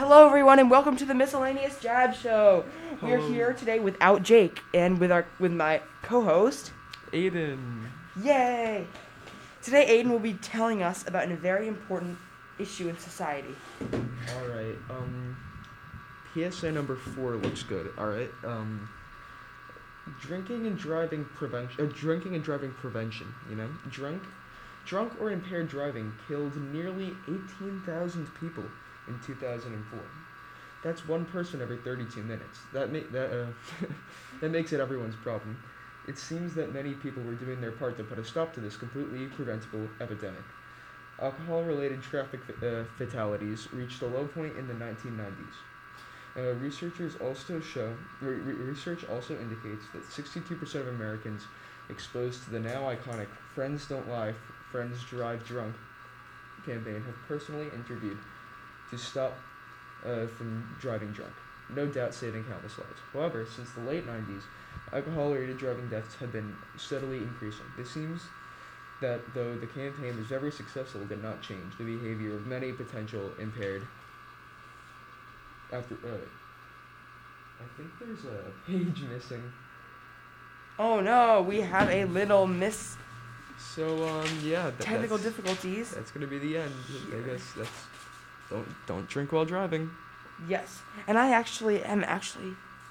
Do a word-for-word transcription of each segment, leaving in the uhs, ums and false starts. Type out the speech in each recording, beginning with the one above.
Hello, everyone, and welcome to the Miscellaneous Jab Show. We are Hello. here today without Jake and with our with my co-host, Aiden. Yay! Today, Aiden will be telling us about a very important issue in society. Alright, um, P S A number four looks good, alright? Um, drinking and driving prevention, uh, drinking and driving prevention, you know? Drunk, drunk or impaired driving killed nearly eighteen thousand people in two thousand four. That's one person every thirty-two minutes. That ma- that uh, that makes it everyone's problem. It seems that many people were doing their part to put a stop to this completely preventable epidemic. Alcohol-related traffic uh, fatalities reached a low point in the nineteen nineties. Uh, researchers also show re- re- research also indicates that sixty-two percent of Americans exposed to the now iconic "Friends Don't Lie, Friends Drive Drunk" campaign have personally interviewed to stop uh, from driving drunk, no doubt saving countless lives. However, since the late nineties, alcohol-related driving deaths have been steadily increasing. It seems that though the campaign was very successful, it did not change the behavior of many potential impaired. After, uh, I think there's a page missing. Oh no, we have a little miss So um yeah, th- technical that's, difficulties. that's gonna be the end. Here. I guess that's don't don't drink while driving. Yes, and I actually am actually.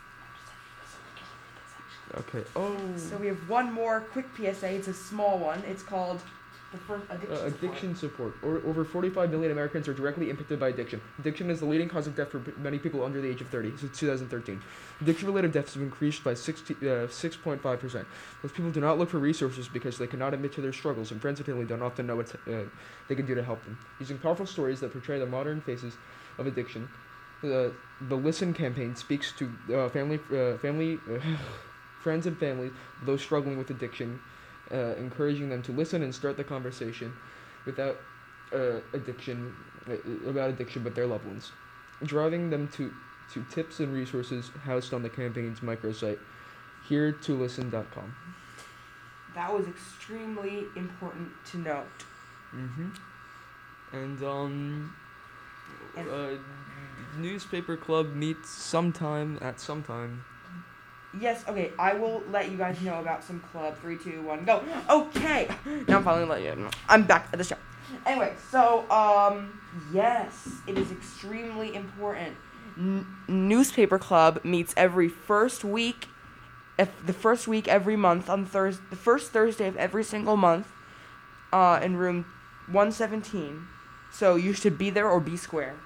Okay. Oh. So we have one more quick P S A. It's a small one. It's called the first addiction. Uh, Support. addiction support. Or, over forty-five million Americans are directly impacted by addiction. Addiction is the leading cause of death for p- many people under the age of thirty since two thousand thirteen. Addiction-related deaths have increased by six point five percent. Most people do not look for resources because they cannot admit to their struggles, and friends and family don't often know what uh, they can do to help them. Using powerful stories that portray the modern faces of addiction, the the Listen campaign speaks to uh, family, uh, family, uh, friends and families of those struggling with addiction, uh, encouraging them to listen and start the conversation without uh, addiction, uh, about addiction, but their loved ones. Driving them to, to tips and resources housed on the campaign's microsite, here to listen dot com. That was extremely important to note. Mm-hmm. And, um, And- uh, newspaper club meets sometime at some time. Yes, okay, I will let you guys know about some club. Three, two, one, go. Okay, now I'm finally letting you know. I'm back at the show. Anyway, so, um, yes, it is extremely important. N- newspaper club meets every first week, if the first week every month on Thursday, the first Thursday of every single month, uh, in room one seventeen. So you should be there or be square.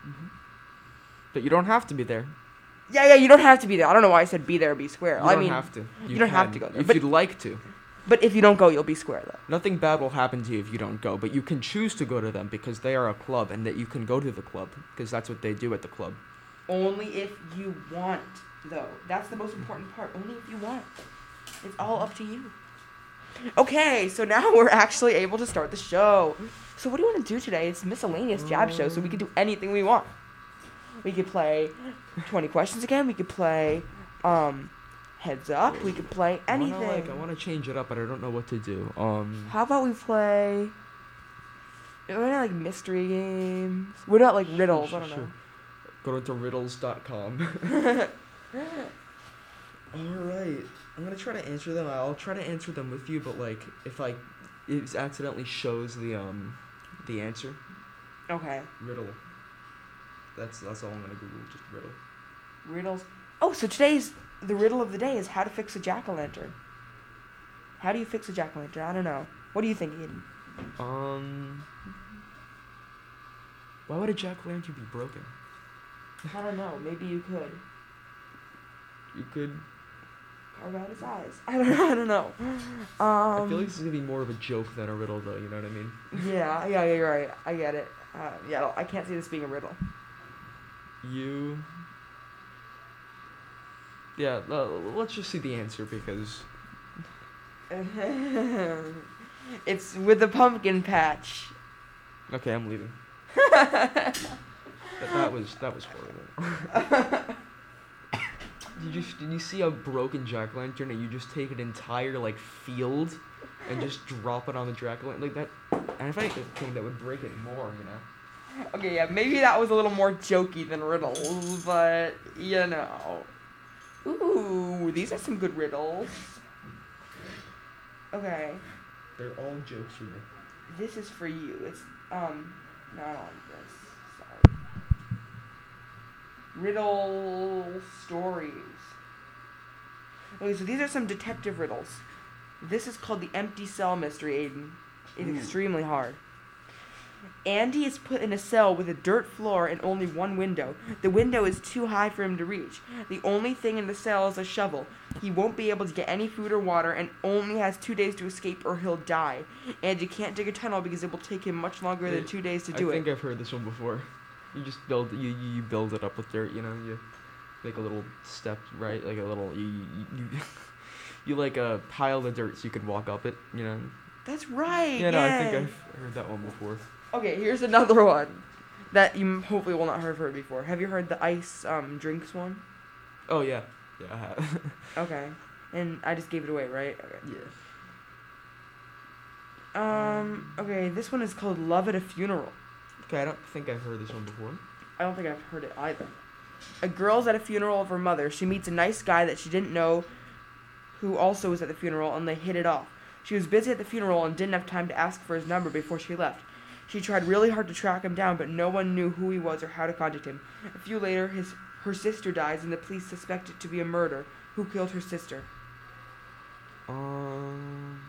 But you don't have to be there. Yeah, yeah, you don't have to be there. I don't know why I said be there or be square. You I don't mean, have to. you don't have can, to go there, if but- you'd like to. but if you don't go, you'll be square though. Nothing bad will happen to you if you don't go, but you can choose to go to them because they are a club, and that you can go to the club because that's what they do at the club. Only if you want, though. That's the most important part. Only if you want. It's all up to you. Okay, so now we're actually able to start the show. So what do you want to do today? It's miscellaneous jab show, so we can do anything we want. We could play twenty questions again. We could play um, heads up. We could play anything. I wanna, like, I want to change it up, but I don't know what to do. Um, How about we play? We're not like mystery games. We're not like riddles. I don't know. Go to riddles dot com. Alright. I'm going to try to answer them. I'll try to answer them with you, but, like, if I... It accidentally shows the, um... the answer. Okay. Riddle. That's that's all I'm going to Google. Just riddle. Riddles. Oh, so today's the riddle of the day is how to fix a jack-o'-lantern. How do you fix a jack-o'-lantern? I don't know. What do you think, Aiden? Um... Why would a jack-o'-lantern be broken? I don't know. Maybe you could You could... carve out his eyes. I don't know. I don't know. Um, I feel like this is going to be more of a joke than a riddle, though. You know what I mean? yeah, yeah, yeah, you're right. I get it. Uh, yeah, I can't see this being a riddle. You... Yeah, uh, let's just see the answer, because... It's with the pumpkin patch. Okay, I'm leaving. that, that was that was horrible. Did you did you see a broken jack-o'-lantern and you just take an entire like field and just drop it on the jack-o'-lantern like that? And if anything, that would break it more, you know. Okay, yeah, maybe that was a little more jokey than riddles, but, you know. Ooh, these are some good riddles. Okay, They're all jokes for me. this is for you. It's, um, not on this. Sorry. Riddle stories. Okay, so these are some detective riddles. This is called the empty cell mystery, Aiden. It's Ooh. extremely hard. Andy is put in a cell with a dirt floor and only one window. The window is too high for him to reach. The only thing in the cell is a shovel. He won't be able to get any food or water and only has two days to escape or he'll die. Andy can't dig a tunnel because it will take him much longer than two days to do I think it. I've heard this one before. You just build you you you build it up with dirt. You know, you make a little step, right? Like a little you you you, you like uh pile the dirt so you can walk up it. You know. That's right. Yeah, no, I yes. think I've heard that one before. Okay, here's another one that you hopefully will not have heard before. Have you heard the ice um drinks one? Oh yeah, yeah, I have. Okay, and I just gave it away, right? Okay. Yeah. Um. Okay, this one is called "Love at a Funeral." Okay, I don't think I've heard this one before. I don't think I've heard it either. A girl's at a funeral of her mother. She meets a nice guy that she didn't know, who also was at the funeral, and they hit it off. She was busy at the funeral and didn't have time to ask for his number before she left. She tried really hard to track him down, but no one knew who he was or how to contact him. A few later, his her sister dies, and the police suspect it to be a murder. Who killed her sister? Um.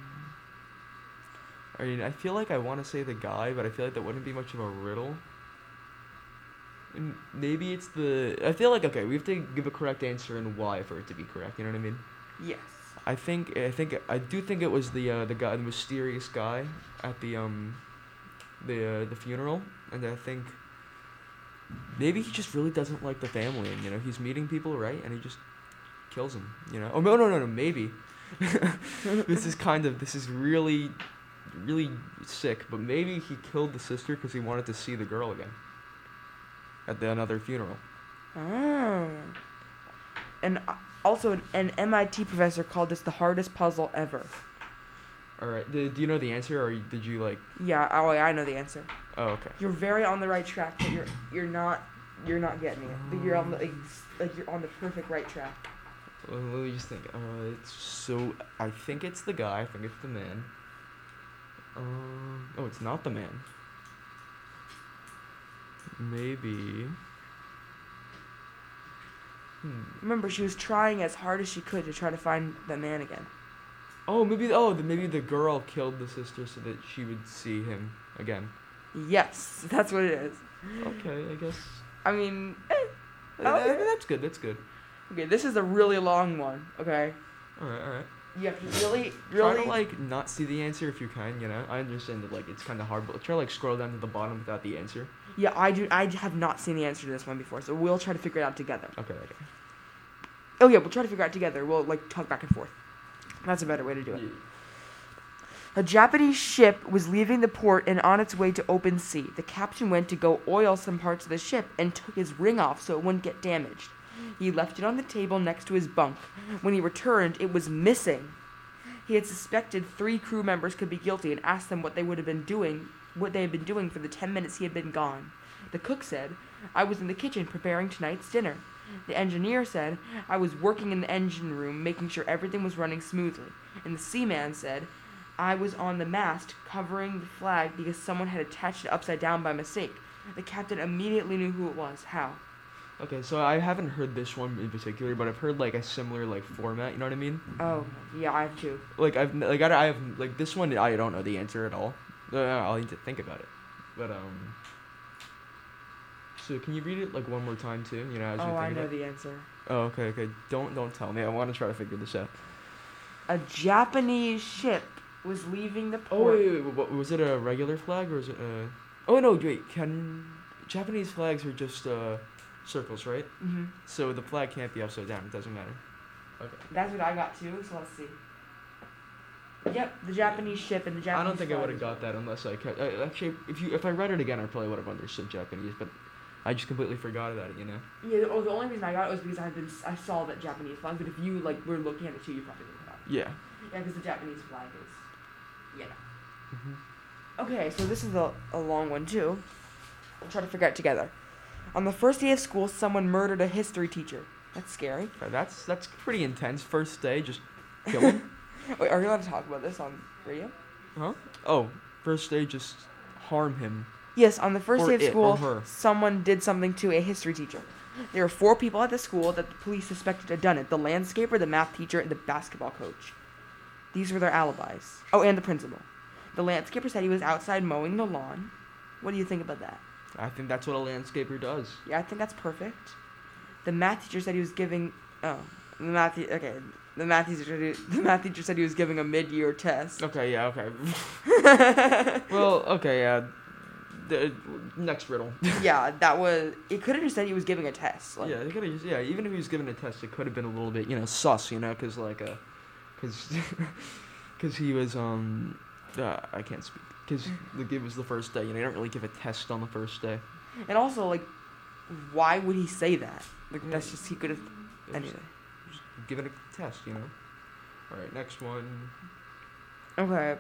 I mean, I feel like I want to say the guy, but I feel like that wouldn't be much of a riddle. And maybe it's the. I feel like okay, we have to give a correct answer and why for it to be correct. You know what I mean? Yes. I think I think I do think it was the uh, the guy, the mysterious guy at the um the uh, the funeral, and I think maybe he just really doesn't like the family, and you know he's meeting people, right, and he just kills them. You know? Oh no no no no maybe. This is kind of this is really really sick, but maybe he killed the sister because he wanted to see the girl again at the another funeral. Oh. And uh, also, an, an M I T professor called this the hardest puzzle ever. All right. Do, do you know the answer, or did you like? Yeah. Oh, yeah, I know the answer. Oh, okay. You're very on the right track, but you're you're not you're not getting it. But you're on the like, like you're on the perfect right track. Well, let me just think. Uh, it's so. I think it's the guy. I think it's the man. Um. Oh, it's not the man. Maybe. Hmm. Remember, she was trying as hard as she could to try to find the man again. Oh, maybe. Oh, the, maybe the girl killed the sister so that she would see him again. Yes, that's what it is. Okay, I guess. I mean, eh, Uh, okay. that's good. That's good. Okay, this is a really long one. Okay, All right. All right. you have to really, Try really to like not see the answer if you can. You know, I understand that like it's kind of hard, but try to like scroll down to the bottom without the answer. Yeah, I do. I have not seen the answer to this one before, so we'll try to figure it out together. Okay. Okay. Oh yeah, we'll try to figure it out together. We'll like talk back and forth. That's a better way to do it. Yeah. A Japanese ship was leaving the port and on its way to open sea. The captain went to go oil some parts of the ship and took his ring off so it wouldn't get damaged. He left it on the table next to his bunk. When he returned, it was missing. He had suspected three crew members could be guilty and asked them what they would have been doing, what they had been doing for the ten minutes he had been gone. The cook said, "I was in the kitchen preparing tonight's dinner." The engineer said, "I was working in the engine room making sure everything was running smoothly." And the seaman said, "I was on the mast covering the flag because someone had attached it upside down by mistake." The captain immediately knew who it was. How? Okay, so I haven't heard this one in particular, but I've heard like a similar like format. You know what I mean? Oh, yeah, I have two. Like I've like I, I have like this one. I don't know the answer at all. Uh, I'll need to think about it. But um. So can you read it like one more time too? You know, as Oh, you think I about know it? the answer. Oh, okay, okay. Don't don't tell me. I want to try to figure this out. A Japanese ship was leaving the Oh port. wait, wait, wait, what, was it a regular flag or is it a? Oh no, wait. Can Japanese flags are just uh circles, right? Mm-hmm. So the flag can't be upside down. It doesn't matter. Okay. That's what I got too, so let's see. Yep, the Japanese ship and the Japanese I don't think I flag would have is got that unless I kept. I, actually, if you if I read it again, I probably would have understood Japanese, but I just completely forgot about it. You know. Yeah, the, oh, the only reason I got it was because I had been I saw that Japanese flag. But if you like were looking at it too, you probably would have got it. Yeah. Yeah, because the Japanese flag is. Yeah. Mm-hmm. Okay, so this is a, a long one too. We'll try to figure it out together. On the first day of school, someone murdered a history teacher. That's scary. Okay, that's that's pretty intense. First day, just kill him. Wait, are you allowed to talk about this on radio? Huh? Oh, first day, just harm him. Yes, on the first Or day of it, or school, her. someone did something to a history teacher. There were four people at the school that the police suspected had done it. The landscaper, the math teacher, and the basketball coach. These were their alibis. Oh, and the principal. The landscaper said he was outside mowing the lawn. What do you think about that? I think that's what a landscaper does. Yeah, I think that's perfect. The math teacher said he was giving... Oh, the math... Te- okay, the math teacher said he, the math teacher said he was giving a mid-year test. Okay, yeah, okay. Well, okay, yeah. The next riddle. Yeah, that was... It could have just said he was giving a test. Like, Yeah, they could have just, yeah, even if he was given a test, it could have been a little bit, you know, sus, you know, because, like, uh, because, because he was, um, uh, I can't speak, because it was the first day, you know, you don't really give a test on the first day. And also, like, why would he say that? Like, Yeah. that's just... He could have... It was- Anyway. Just give it a test, you know. Alright, next one. Okay.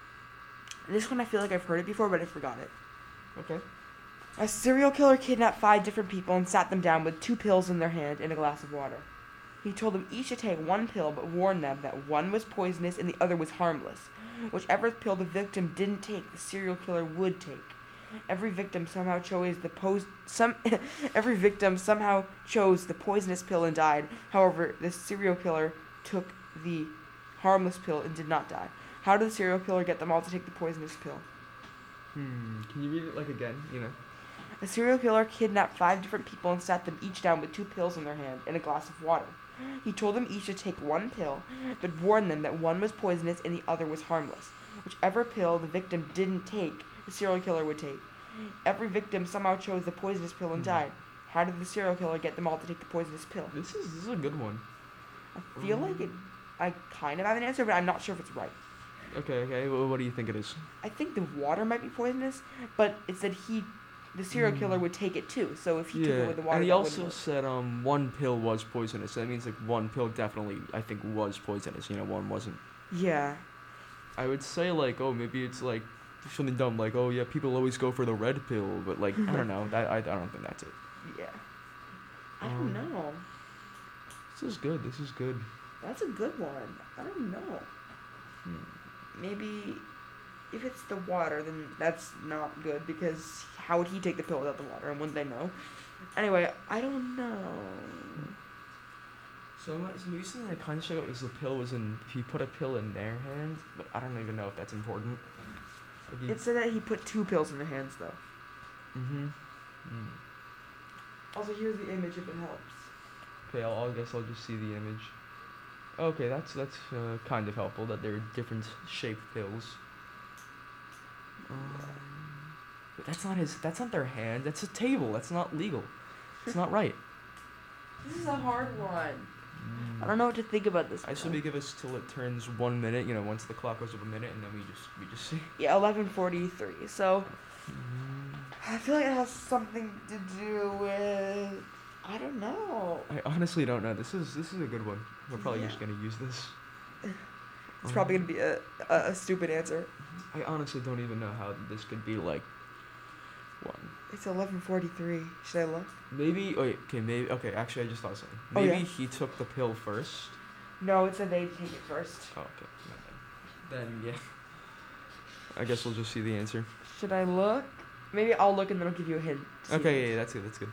This one I feel like I've heard it before, but I forgot it. Okay. A serial killer kidnapped five different people and sat them down with two pills in their hand and a glass of water. He told them each to take one pill, but warned them that one was poisonous and the other was harmless. Whichever pill the victim didn't take, the serial killer would take. Every victim somehow chose the pos- some every victim somehow chose the poisonous pill and died. However, the serial killer took the harmless pill and did not die. How did the serial killer get them all to take the poisonous pill? Hmm, can you read it, like, again, you know? A serial killer kidnapped five different people and sat them each down with two pills in their hand and a glass of water. He told them each to take one pill, but warned them that one was poisonous and the other was harmless. Whichever pill the victim didn't take, the serial killer would take. Every victim somehow chose the poisonous pill and died. How did the serial killer get them all to take the poisonous pill? This is, this is a good one. I feel like it, I kind of have an answer, but I'm not sure if it's right. Okay, okay, well, what do you think it is? I think the water might be poisonous, but it said he, the serial Mm. killer would take it too. So if he took Yeah, it with the water, and he that wouldn't also work. said um one pill was poisonous. So that means like one pill definitely I think was poisonous. You know, one wasn't. Yeah. I would say like oh maybe it's like something dumb like oh yeah people always go for the red pill, but like I don't know that I, I don't think that's it. Yeah. I don't Um, know. This is good. This is good. That's a good one. I don't know. Hmm. Maybe if it's the water, then that's not good because how would he take the pill without the water, and wouldn't they know? Anyway, I don't know. So, my- so maybe something that kind of showed was the pill was in if you put a pill in their hands, but I don't even know if that's important. Like you- It said that he put two pills in their hands, though. Mhm. Mm. Also, here's the image if it helps. Okay, I'll, I guess I'll just see the image. Okay, that's that's uh, kind of helpful that they're different shaped pills. Um, but that's not his. That's not their hand. That's a table. That's not legal. It's not right. This is a hard one. Mm. I don't know what to think about this. I one. should we give us till it turns one minute. You know, once the clock goes up a minute, and then we just we just see. Yeah, eleven forty-three. So I feel like it has something to do with. I don't know. I honestly don't know. This is this is a good one. We're probably Yeah. just gonna use this. It's probably gonna be a, a, a stupid answer. I honestly don't even know how this could be like. One. It's eleven forty-three. Should I look? Maybe. Oh, wait, okay. Maybe. Okay. Actually, I just thought of something. Oh, Maybe yeah. he took the pill first. No, it said they take it first. Oh, okay. My bad. Then yeah. I guess we'll just see the answer. Should I look? Maybe I'll look and then I'll give you a hint. See if Okay. it's- Yeah, yeah. That's good. That's good.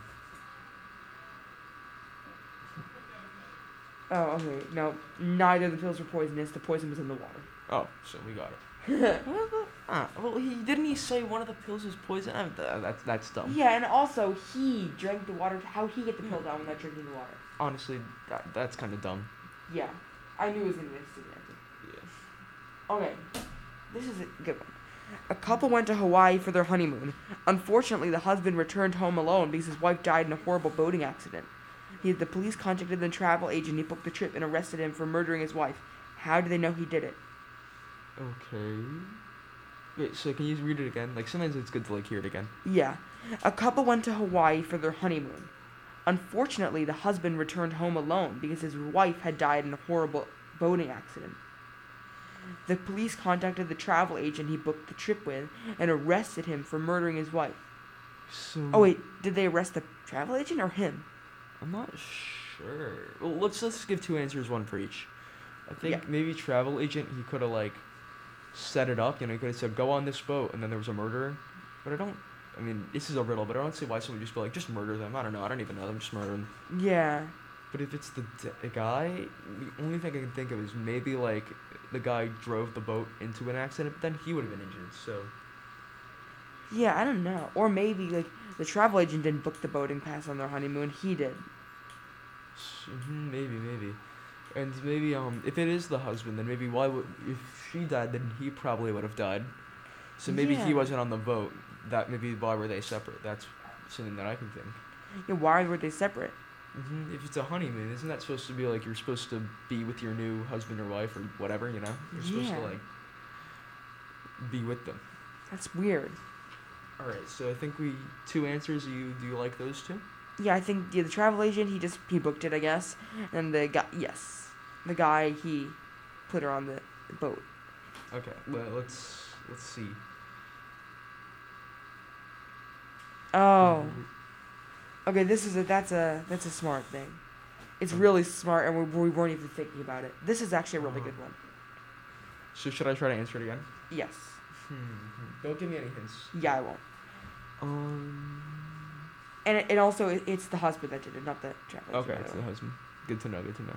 Oh, okay. No, neither of the pills were poisonous. The poison was in the water. Oh, so we got it. What the- ah, well, he didn't he say one of the pills was poison? I, uh, that's that's dumb. Yeah, and also he drank the water. How'd he get the pill down without drinking the water? Honestly, that that's kind of dumb. Yeah, I knew it was gonna be a stupid answer. Yeah. Okay, this is a good one. A couple went to Hawaii for their honeymoon. Unfortunately, the husband returned home alone because his wife died in a horrible boating accident. He, the police contacted the travel agent. He booked the trip and arrested him for murdering his wife. How do they know he did it? Okay. Wait. So can you read it again? Like sometimes it's good to like hear it again. Yeah. A couple went to Hawaii for their honeymoon. Unfortunately, the husband returned home alone because his wife had died in a horrible boating accident. The police contacted the travel agent he booked the trip with and arrested him for murdering his wife. So. Oh wait, did they arrest the travel agent or him? I'm not sure. Well, let's let's give two answers, one for each. I think Yeah. maybe travel agent. He could have like set it up. You know, he could have said, "Go on this boat," and then there was a murderer. But I don't. I mean, this is a riddle, but I don't see why someone would just be like, "Just murder them." I don't know. I don't even know them. Just murder them. Yeah. But if it's the, d- the guy, the only thing I can think of is maybe like the guy drove the boat into an accident, but then he would have been injured. So. Yeah, I don't know. Or maybe like the travel agent didn't book the boating pass on their honeymoon. He did. Mm-hmm, maybe, maybe, and maybe um, if it is the husband, then maybe why would if she died, then he probably would have died. So maybe Yeah. he wasn't on the boat. That maybe why were they separate? That's something that I can think. Yeah, why were they separate? Mm-hmm. If it's a honeymoon, isn't that supposed to be like you're supposed to be with your new husband or wife or whatever? You know, you're supposed Yeah. to like be with them. That's weird. All right, so I think we two answers. You do you like those two? Yeah, I think yeah, the travel agent he just he booked it, I guess, and the guy yes, the guy he put her on the boat. Okay, well let's let's see. Oh, okay. This is a that's a that's a smart thing. It's really smart, and we, we weren't even thinking about it. This is actually a really good one. So should I try to answer it again? Yes. Hmm. Don't give me any hints. Yeah, I won't. Um. And it, it also it, it's the husband that did it, not the travel agent. Okay, by it's the the way. husband. Good to know. Good to know.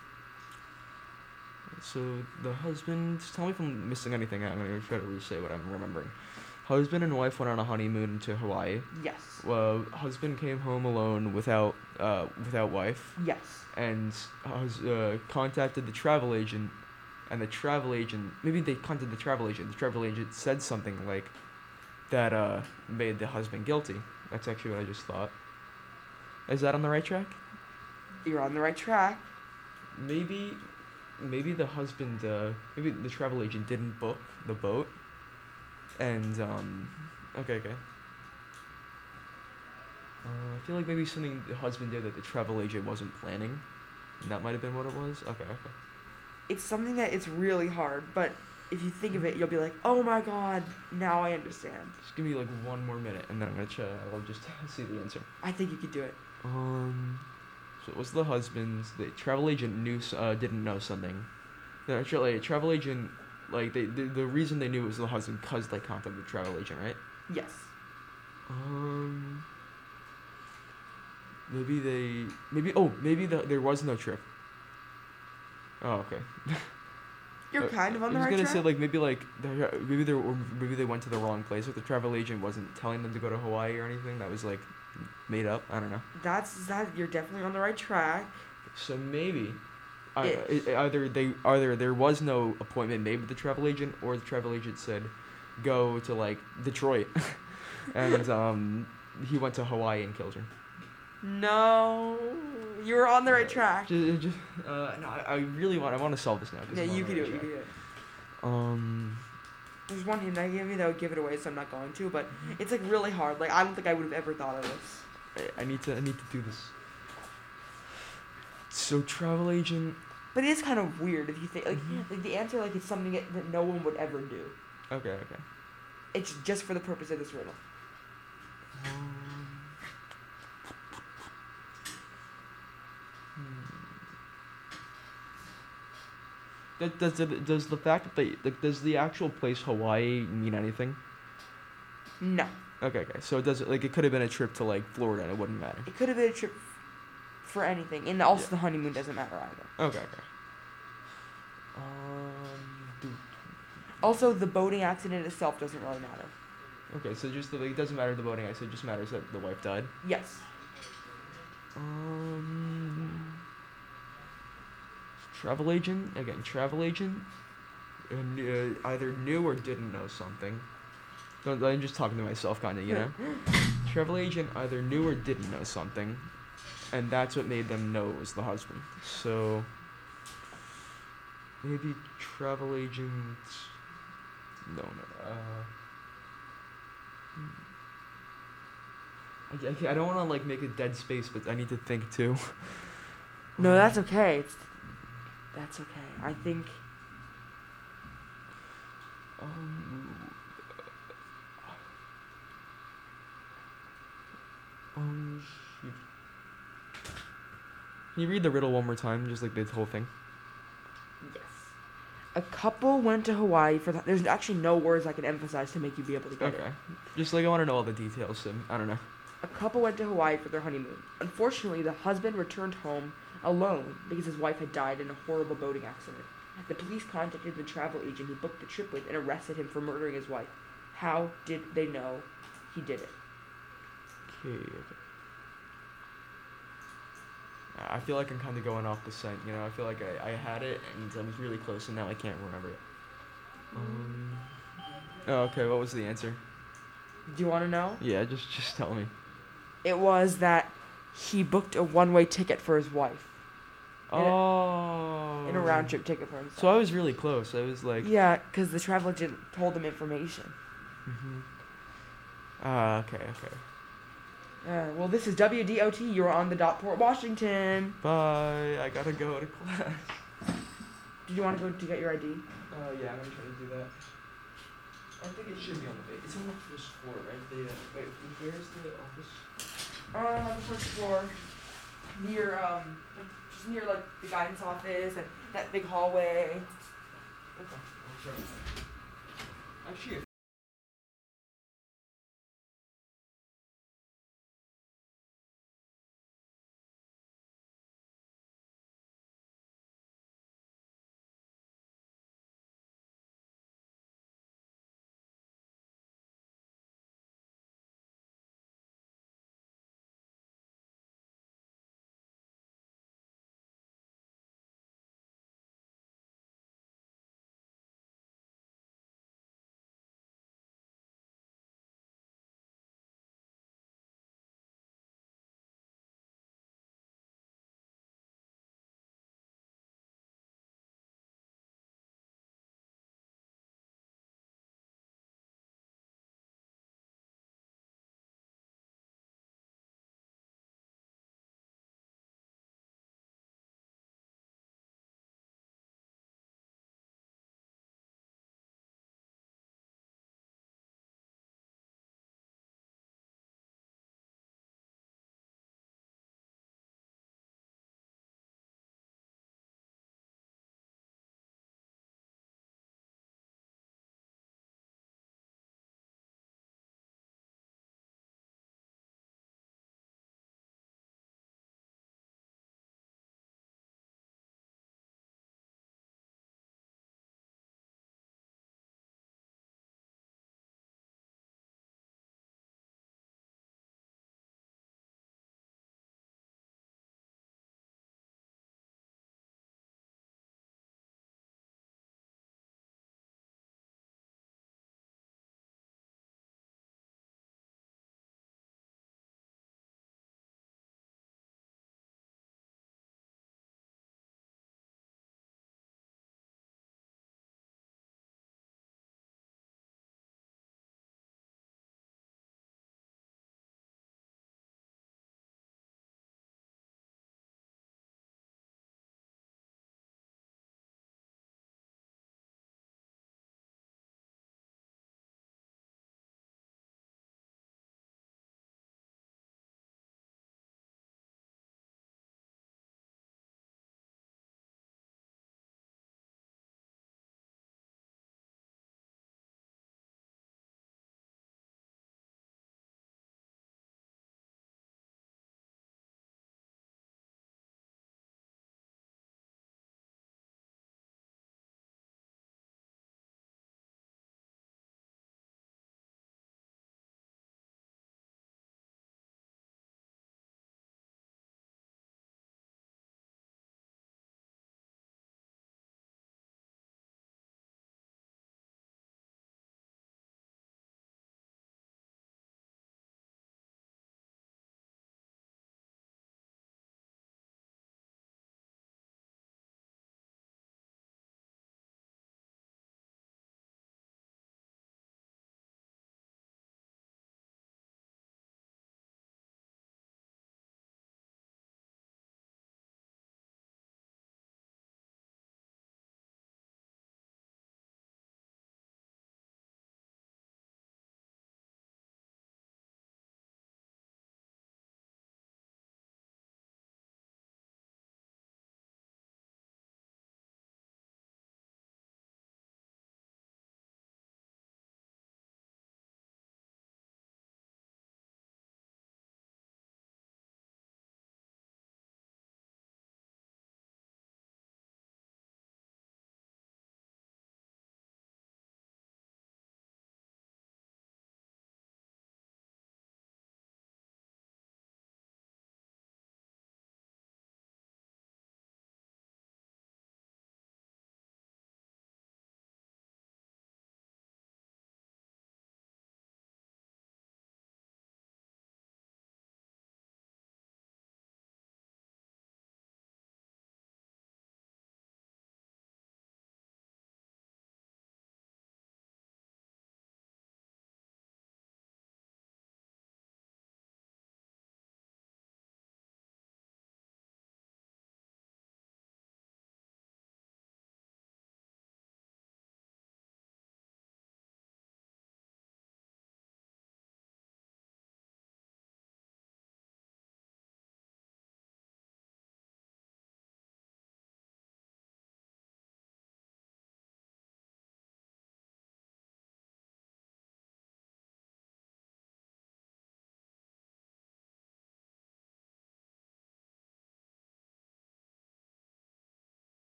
So the husband. Tell me if I'm missing anything. I'm gonna try to re-say what I'm remembering. Husband and wife went on a honeymoon to Hawaii. Yes. Well, husband came home alone without uh without wife, Yes. and hus- uh, contacted the travel agent, and the travel agent maybe they contacted the travel agent. The travel agent said something like that uh made the husband guilty. That's actually what I just thought. Is that on the right track? You're on the right track. Maybe, maybe the husband, uh, maybe the travel agent didn't book the boat, and um, okay, okay. Uh, I feel like maybe something the husband did that the travel agent wasn't planning. And that might have been what it was. Okay, okay. It's something that it's really hard, but if you think of it, you'll be like, oh my god, now I understand. Just give me like one more minute, and then I'm gonna try. I'll just see the answer. I think you could do it. Um, so it was the husband. The travel agent knew, s- uh, didn't know something. The actually, travel agent, like they, the, the reason they knew it was the husband because they contacted the travel agent, right? Yes. Um, maybe they, maybe oh, maybe the, there was no trip. Oh, okay. You're Uh, kind of on the I was right gonna track. say like maybe like they maybe they or maybe they went to the wrong place. Like the travel agent wasn't telling them to go to Hawaii or anything. That was like made up. I don't know. That's that. You're definitely on the right track. So maybe, I, Ish. I, either they either there was no appointment made with the travel agent, or the travel agent said, go to like Detroit, and um he went to Hawaii and killed her. No, you're on the right track. Just, just uh no, I, I really want I want to solve this now. 'cause Yeah, I'm on you the can do right it. You track. can do it. Um. There's one hint I give you that would give it away, so I'm not going to. But it's like really hard. Like I don't think I would have ever thought of this. I, I need to I need to do this. So travel agent. But it is kind of weird if you think like, Mhm. like the answer like it's something that, that no one would ever do. Okay, okay. It's just for the purpose of this riddle. Um, hmm. That, does it, does the fact that they like, does the actual place Hawaii mean anything? No, Okay, okay. So it does like it could have been a trip to like Florida and it wouldn't matter. it could have been a trip f- for anything, and also Yeah. the honeymoon doesn't matter either. Okay, okay. Um. do- Also, the boating accident itself doesn't really matter. Okay, so just the, like, it doesn't matter the voting. I said it just matters that the wife died. Yes. Um. Travel agent again. Travel agent. Uh, kn- uh, either knew or didn't know something. Don't, I'm just talking to myself, kind of, you know. Travel agent either knew or didn't know something, and that's what made them know it was the husband. So maybe travel agent. No, no. Uh. I, I, I don't want to like make a dead space, but I need to think too. No, that's okay. It's, that's okay. I think. Um. Can you read the riddle one more time, just like the whole thing? Yes. A couple went to Hawaii for the. There's actually no words I can emphasize to make you be able to get Okay. it. Just like I want to know all the details, so I don't know. A couple went to Hawaii for their honeymoon. Unfortunately, the husband returned home alone because his wife had died in a horrible boating accident. The police contacted the travel agent he booked the trip with and arrested him for murdering his wife. How did they know he did it? Okay. Okay. I feel like I'm kind of going off the scent, you know. I feel like I, I had it and I was really close, and now I can't remember it. Um. Oh, okay. What was the answer? Do you want to know? Yeah, just just tell me. It was that he booked a one-way ticket for his wife. In a- Oh. In a round trip ticket for himself. So I was really close. I was like. Yeah, because the travel agent told him information. Mhm. Ah, okay, okay. Uh, well, this is W D O T. You're on the dot Port Washington. Bye. I gotta go to class. Did you want to go to get your I D? Uh, yeah, I'm gonna try to do that. I think it should be on the way. It's on the first floor, right? The, uh, wait, where's the office? Uh, on the first floor, near um, just near like the guidance office and that big hallway. Okay. I'll try. Actually,